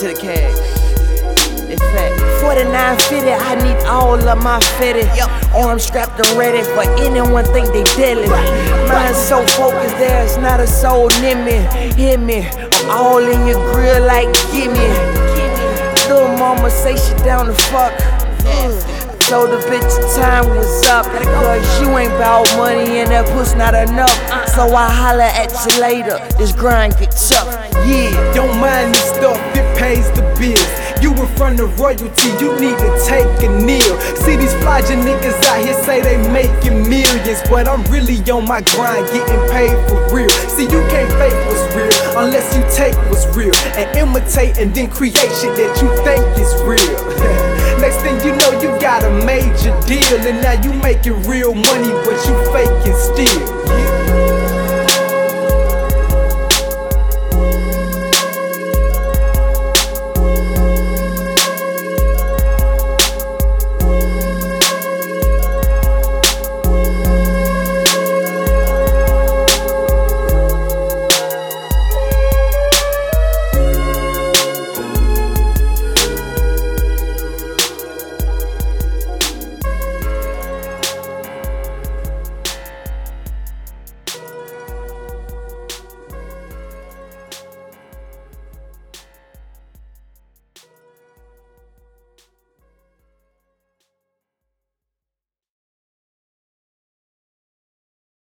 to the cash. In fact, 4950, I need all of my fitted. Arms strapped and ready for anyone think they deadly. Mind so focused, there's not a soul near me. Hear me, I'm all in your grill like gimme. Little mama say she down to fuck. I told the bitch the time was up, cause you ain't bout money and that puss not enough. So I holla at you later, this grind get tough. Yeah, don't mind this stuff, it pays the bills. You in front of royalty, you need to take a kneel. See these flyer niggas out here say they making millions, but I'm really on my grind, getting paid for real. See, you can't fake what's real unless you take what's real and imitate and then create shit that you think is real. Next thing you know, you got a major deal, and now you making real money, but you faking still.